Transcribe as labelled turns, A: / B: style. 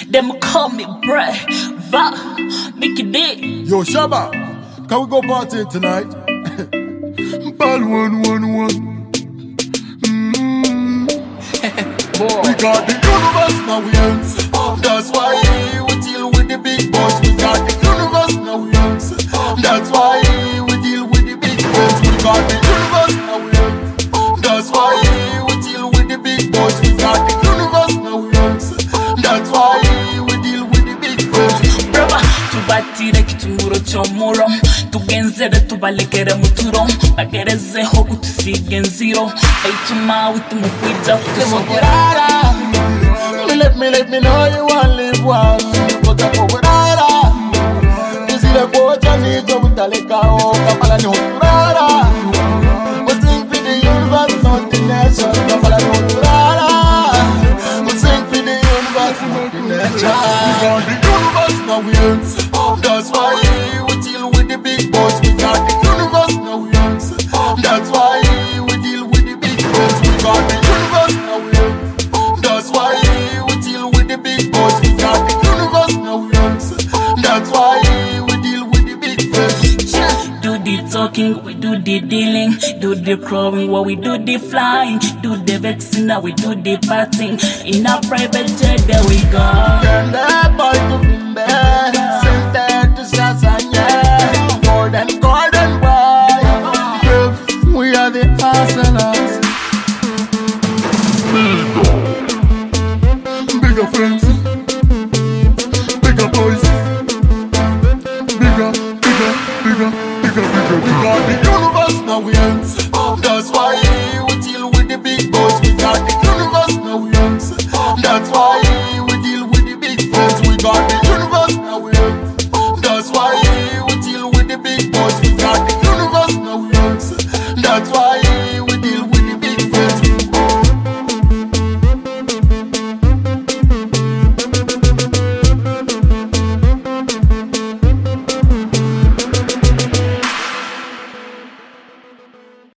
A: Them call me Brett, Va, Mickey D.
B: Yo, Shabba, can we go party tonight? Ball 111. We got the universe now we ends. That's why we deal with the big boys. We got the universe now we ends. That's why we deal with the big friends. We got the universe now we ends. That's why we deal with the big boys. We got the universe now we ends. That's why we deal with the big friends.
A: Brava, tubatire kitunguro cyomuro tugenzere tubalekere muturo bagerezeho gutusiga enziro bayituma witumukwiza kutusoborara.
B: Let me know you want live one. But I'm over there. Is it a boat I need to Butaleka or Kapala no Rara? But sing for the universe, not the nation. Kapala no Rara. But sing for the universe, not the nation. We got the universe now we ends. That's why we deal with the big boys. We got the universe now we ends. That's why we deal with the big friends. We got the universe now we ends. That's why we deal with the big boys. We got the universe now we ends. That's why we deal with the big friends.
A: Do the talking, we do the dealing. Do the crawling, while we do the flying. Do the vexing, now we do the partying. In a private jet, there we go.
B: And that boy to be there. Sent there to Sassanya. Golden boy. We are the hustlers. Bigger friends. Bigger boys. Bigger. We got the universe now we ends. That's why we deal with the big boys. We got the universe now we ends. That's why